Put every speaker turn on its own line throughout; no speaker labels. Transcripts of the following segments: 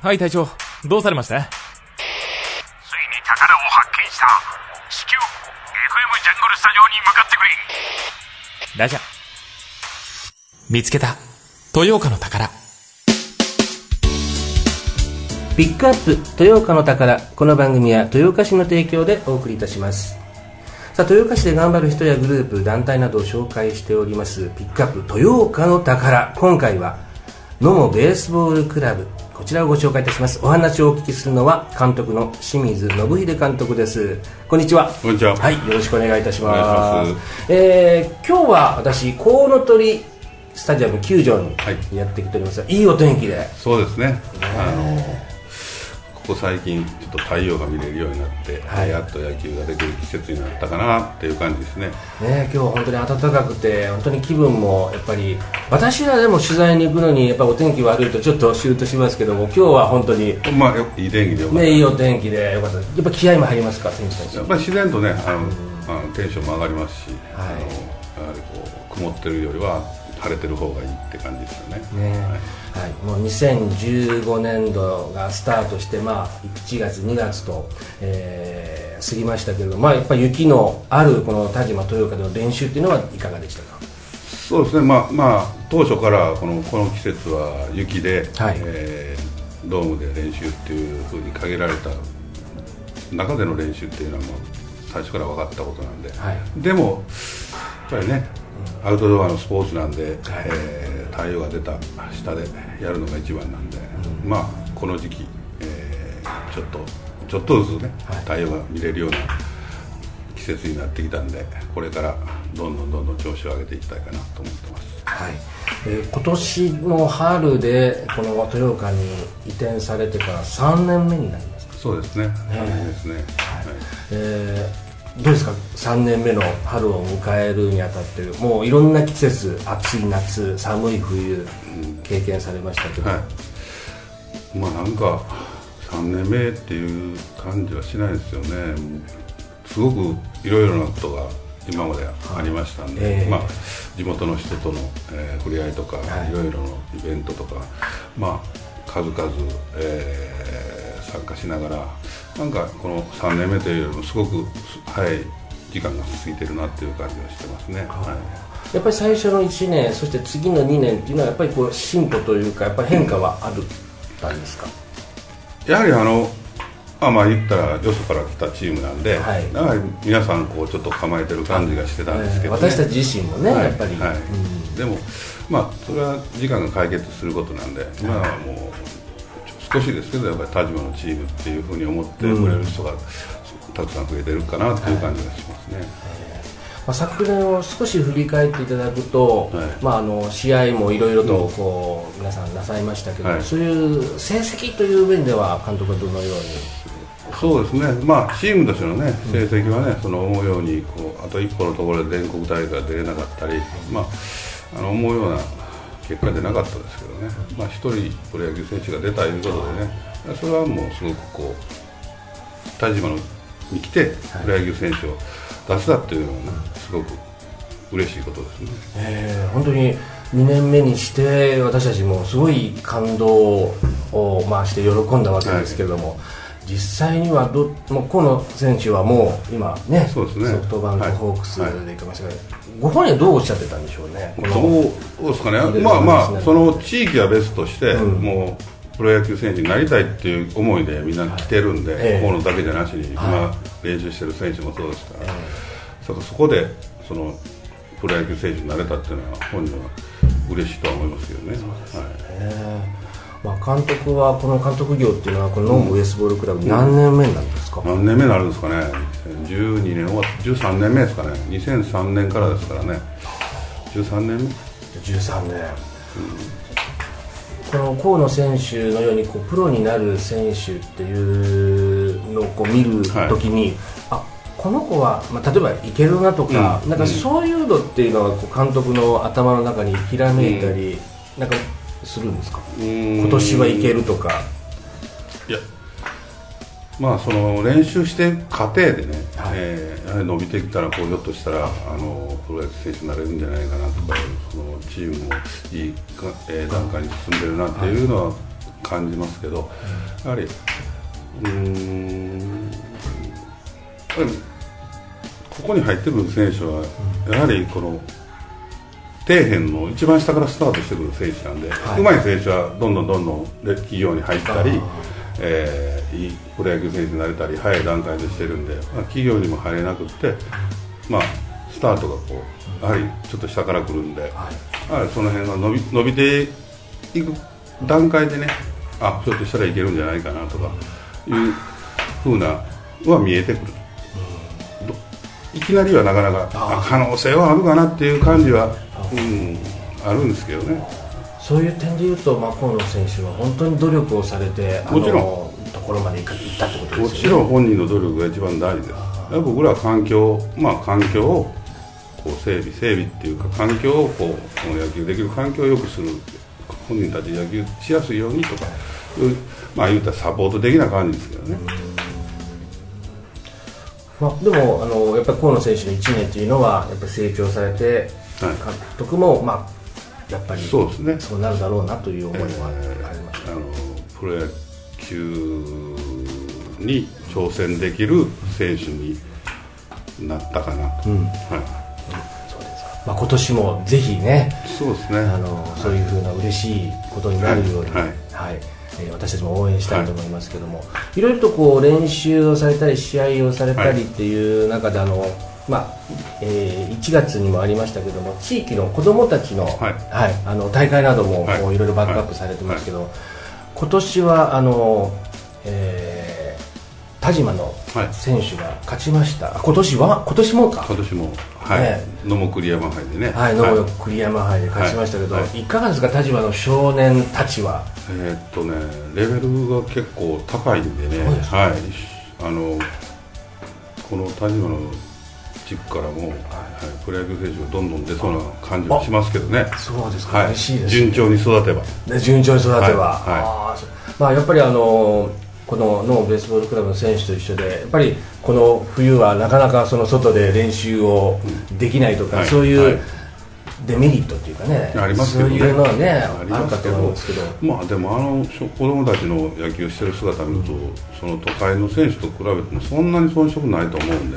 はい隊長、どうされました？
ついに宝を発見した。至急 FM ジャングルスタジオに向かってくれ。
ラジャー。見つけた豊岡の宝。
ピックアップ豊岡の宝。この番組は豊岡市の提供でお送りいたします。さあ、豊岡市で頑張る人やグループ、団体などを紹介しておりますピックアップ豊岡の宝。今回は野茂ベースボールクラブ、こちらをご紹介いたします。お話をお聞きするのは監督の清水信秀監督です。こんにちは。
こんにちは。
はい、よろしくお願いいたします。
お願いします。
今日は私コウノトリスタジアム球場にやってきておりますが、いいお天気で。
そうですね。ここ最近ちょっと太陽が見れるようになって、やっと野球ができる季節になったかなっていう感じですね。
今日は本当に暖かくて、本当に気分もやっぱり、私らでも取材に行くのにやっぱお天気悪いとちょっとシュートしますけども、今日は本当に
まあいい天気でよかった、
いいお天気でよかった。やっぱ気合も入りますか、選手たち。
やっぱり自然とね、テンションも上がりますし、やはりこう曇ってるよりは晴れてる方がいいって感じですよね。
もう2015年度がスタートして、1月2月と、過ぎましたけれども、やっぱり雪のあるこの田島豊岡での練習っていうのはいかがでしたか？
そうですね、当初からこの季節は雪で、ドームで練習っていうふうに限られた中での練習っていうのはもう最初から分かったことなんで、でもやっぱりね、アウトドアのスポーツなんで、太陽が出た下でやるのが一番なんで、この時期、ちょっとずつね、太陽が見れるような季節になってきたんで、これからどんどん調子を上げていきたいかなと思ってます。
今年の春でこの豊岡に移転されてから3年目になりますか？
そうですね、3年ですね。
どうですか、3年目の春を迎えるにあたって、もういろんな季節、暑い夏、寒い冬、経験されましたけど、
なんか3年目っていう感じはしないですよね。すごくいろいろなことが今までありましたんで、地元の人との、触れ合いとか、いろいろなイベントとか、数々、参加しながら、なんかこの3年目というよりもすごく早い時間が過ぎてるなっていう感じはしてますね。
やっぱり最初の1年、そして次の2年っていうのはやっぱりこう進歩というか、やっぱり変化はあるんですか？
やはり言ったらよそから来たチームなんで、やはり皆さんこうちょっと構えてる感じがしてたんですけどね。
私たち自身もね、やっぱり、
でもそれは時間が解決することなんで、今はもう少しですけど、やっぱり田島のチームっていうふうに思ってくれる人がたくさん増えてるかなっていう感じがしますね。
昨年を少し振り返っていただくと、試合もいろいろとこう、皆さんなさいましたけど、そういう成績という面では監督はどのように？
そうですね、チームとしての、ね、成績はね、思うようにあと一歩のところで全国大会が出れなかったり、思うような結果でなかったですけどね、一人プロ野球選手が出たということでね、それはもうすごくこう田島に来てプロ野球選手を出せたっていうのは、すごく嬉しいことですね。
本当に2年目にして私たちもすごい感動をして喜んだわけですけれども、実際には河野選手はもう今ね、ソフトバンクホークスで行きましたが、ご本人はどうおっしゃってたんでしょうね。
そうですかね、その地域は別として、もうプロ野球選手になりたいっていう思いでみんな来てるんで、河野だけじゃなしに今練習してる選手もそうですから、そこでプロ野球選手になれたっていうのは本人は嬉しいとは思いますけどね。
監督はこの監督業っていうのはこのノンベースボールクラブ何年目なんですか？
何年目になるんですかね。12年終わって13年目ですかね。2003年からですからね。13年目。
13年。この河野選手のようにプロになる選手っていうのを見るときに、この子は、例えばいけるなとか、なんかそういうのっていうのは監督の頭の中にひらめいたり、なんかするんですか？今年はいけるとか。
いや、その練習して過程でね、やはり伸びてきたらひょっとしたらプロ野球選手になれるんじゃないかなとか、そのチームもいい段階に進んでるなっていうのは感じますけど、やはりここに入ってくる選手はやはりこの底辺の一番下からスタートしてくる選手なんで、上手い選手はどんどん企業に入ったり、いいプロ野球選手になれたり早い段階でしてるんで、企業にも入れなくって、スタートがこうやはりちょっと下から来るんで、その辺が伸びていく段階でね、ひょっとしたらいけるんじゃないかなとかいう風なは見えてくる。いきなりはなかなか可能性はあるかなっていう感じは、あるんですけどね。
そういう点でいうと、河野選手は本当に努力をされて
もちろん
ところまで行ったってことですよね。
もちろん本人の努力が一番大事です。僕らは環境をこう整備っていうか、環境をこう野球できる環境を良くする、本人たち野球しやすいようにとか言うたらサポート的な感じですけどね。
でもやっぱり河野選手の1年というのはやっぱり成長されて、監督もやっぱりそうですね、そうなるだろうなという思いはありました。
プロ野球に挑戦できる選手になったかなと。
今年もぜひね、
そうですね、
そういうふうな嬉しいことになるように、私たちも応援したいと思いますけども、いろいろとこう練習をされたり試合をされたりっていう中で1月にもありましたけども、地域の子どもたちの、大会などもいろいろバックアップされてますけど、今年は田島の選手が勝ちました。今年も
野茂栗山杯でね、
野茂栗山杯で勝ちましたけど、いかがですか、田島の少年たちは。
レベルが結構高いんでね、この田島の地区からも、プロ野球選手がどんどん出そうな感じはしますけどね。
そうですか、嬉しいですね。
順調に育てば、
やっぱりこのノーベースボールクラブの選手と一緒で、やっぱりこの冬はなかなかその外で練習をできないとか、そういうデメリットっていうかね、
ありますけどね、
そういうのはね、あるかと思うんですけど、
でも子供たちの野球してる姿を見ると、その都会の選手と比べてもそんなに遜色ないと思うんで。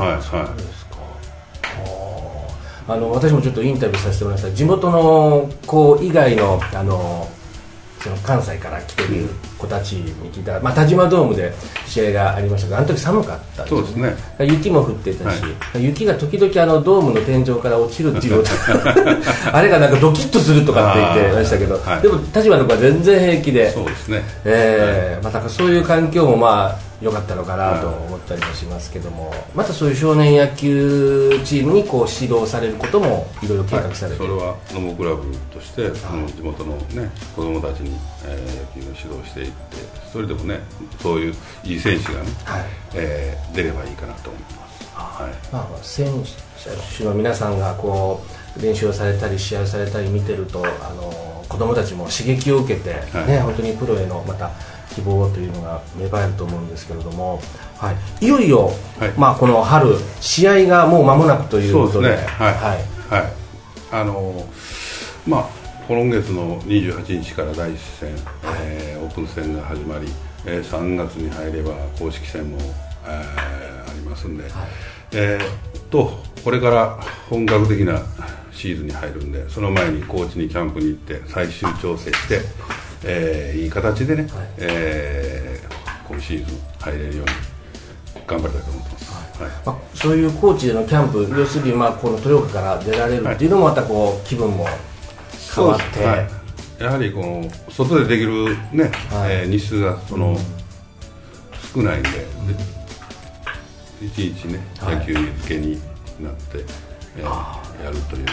私もちょっとインタビューさせてもらいました。地元の子以外のその関西から来てる子たちに聞いた、田島ドームで試合がありましたが、あの時寒かったんですよね。
そうですね。
雪も降ってたし、雪が時々ドームの天井から落ちるっていうあれがなんかドキッとするとかって言ってましたけど、でも田島の子は全然平気で、
そうですね。
そういう環境も良かったのかなと思ったりもしますけども、またそういう少年野球チームにこう指導されることもいろいろ計画されて、
それは野茂クラブとして地元のね子供たちに野球の指導していって、それでもねそういういい選手がね、出ればいいかなと思います。
選手の皆さんがこう練習をされたり試合をされたり見てると、子供たちも刺激を受けて、本当にプロへのまた希望というのが芽生えると思うんですけれども、いよいよ、この春試合がもう間もなくということで、
今月の28日から第一戦、オープン戦が始まり、3月に入れば公式戦も、ありますんで、これから本格的なシーズンに入るんで、その前に高知にキャンプに行って最終調整して、いい形でね、今シーズン入れるように頑張りたいと思ってます。
そういう高知でのキャンプ、要するにこの豊岡から出られるっていうのもまたこう気分も変わって、
やはりこの外でできるね、日数が少ないんで、いちいちね野球漬けになって、やるという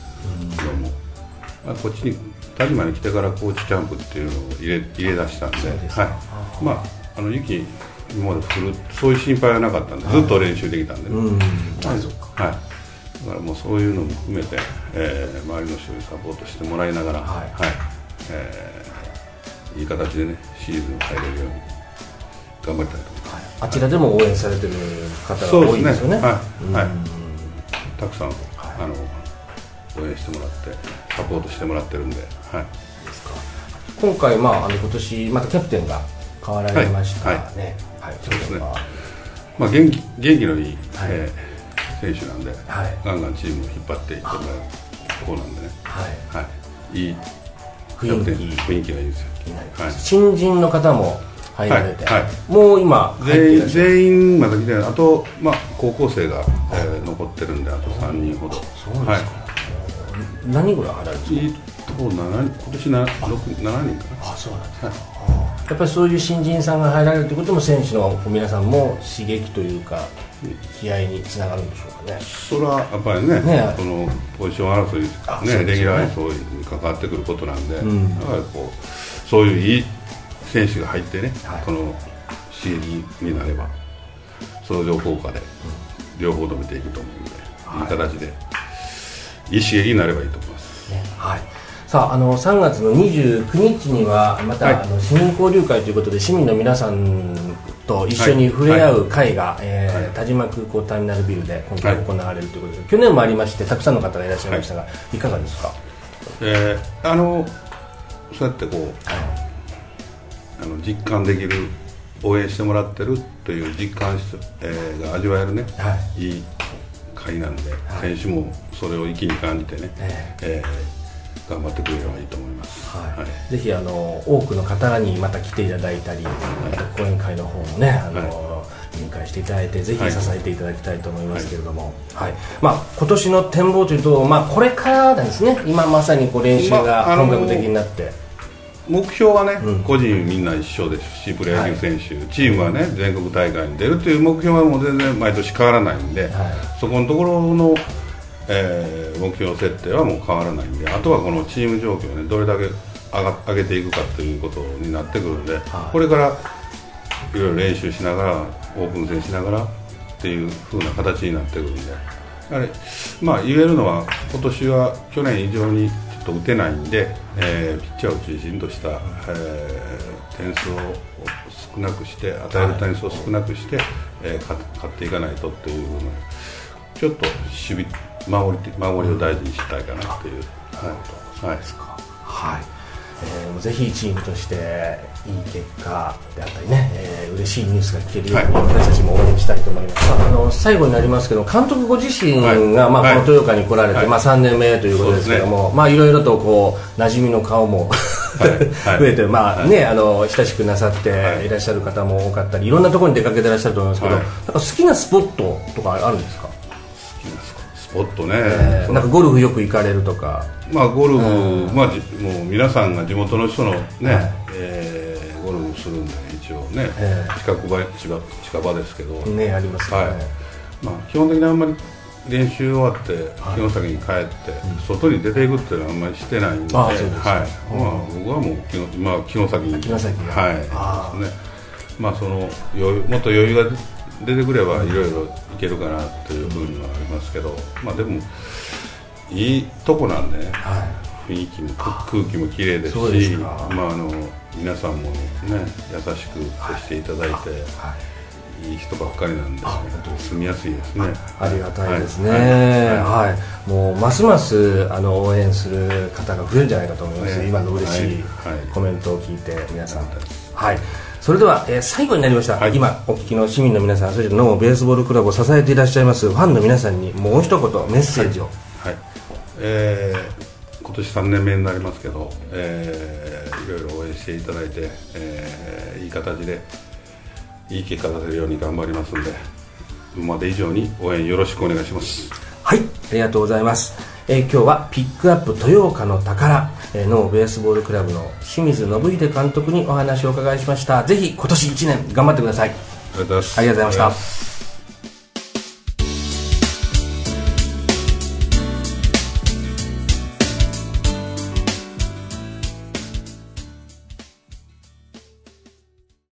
のも、こっちに田島に来てから高知キャンプっていうのを入れ出したんで、雪今まで降るそういう心配はなかったんで、ずっと練習できたんで、だからもうそういうのも含めて、周りの人にサポートしてもらいながら、いい形でねシーズン入れるように頑張りたいと思います。
あちらでも応援されてる方が多いですよね。
たくさん応援してもらってサポートしてもらってるんで、
今回、今年またキャプテンが変わられましたね。
そうですね。元気のいい、選手なんで、ガンガンチームを引っ張っていってもらうところなんでね、いい
雰囲
気がいいですよ。
新人の方も入られて、もう今
全員まだ来てない。あと、高校生が、残ってるんで、あと3人ほど。
そうですか。何人ぐらい入られるんですか？
今年7人かな。
そうなんですか。やっぱりそういう新人さんが入られるということも選手の皆さんも刺激というか気合につながるんでしょうかね。
それはやっぱりね、そのポジション争い、レギュラー争いに関わってくることなんで、だからそういういい選手が入ってね、この刺激になれば相乗効果で両方止めていくと思うんで、いい形でいい刺激になればいいと思います。
さあ、3月の29日にはまた、市民交流会ということで市民の皆さんと一緒に触れ合う会が、田島空港ターミナルビルで今回行われるということで、去年もありましてたくさんの方がいらっしゃいましたが、いかがですか？
そうやって実感できる、応援してもらってるという実感が味わえるね、いい会なんで、選手もそれを一気に感じてね、頑張ってくれればいいと思います。
ぜひ多くの方にまた来ていただいたり、講演会の方もね入会していただいて、ぜひ支えていただきたいと思いますけれども、今年の展望というと、これからなんですね。今まさに練習が本格的になって、
目標はね、個人みんな一緒ですし、プロ野球選手、チームはね全国大会に出るという目標はもう全然毎年変わらないんで、そこのところの目標設定はもう変わらないんで、あとはこのチーム状況をねどれだけ上げていくかということになってくるんで、これからいろいろ練習しながらオープン戦しながらっていう風な形になってくるんで、やはり言えるのは今年は去年以上にちょっと打てないんで、ピッチャーを中心とした、点数を少なくして、与える点数を少なくして、勝っていかないとっていう風な、ちょっと守りを大事にしたいかなという。
ぜひチームとしていい結果であったりね、嬉しいニュースが聞けるように私たちも応援したいと思います。最後になりますけど、監督ご自身が、この豊岡に来られて、3年目ということですけども、いろいろと馴染みの顔も増えて、親しくなさっていらっしゃる方も多かったり、いろんなところに出かけていらっしゃると思いますけど、好きなスポットとかあるんですか？
スポットね、
なんかゴルフよく行かれるとか。
ゴルフ、もう皆さんが地元の人のね、ゴルフするんで一応ね、近場ですけど
ありますね。
基本的にあんまり練習終わって城崎に帰って外に出ていくっていうのはあんまりしてないんで、僕はもう城崎にですね。もっと余裕が出てくればいろいろいけるかなという部分はありますけど、でもいいとこなんでね、雰囲気も空気もきれいですし、皆さんもね優しく接していただいて、いい人ばっかりなんで、住みやすいですね。
ありがたいですね。もうますます応援する方が増えるんじゃないかと思います。今の嬉しいコメントを聞いて皆さん。それでは、最後になりました、今お聞きの市民の皆さん、そして野茂ベースボールクラブを支えていらっしゃいますファンの皆さんにもう一言メッセージを。
今年3年目になりますけど、いろいろ応援していただいて、いい形でいい結果出せるように頑張りますので、今まで以上に応援よろしくお願いします。
ありがとうございます。今日はピックアップ豊岡の宝、野茂ベースボールクラブの清水信秀監督にお話をお伺いしました。ぜひ今年1年頑張ってください。
ありがとうございました。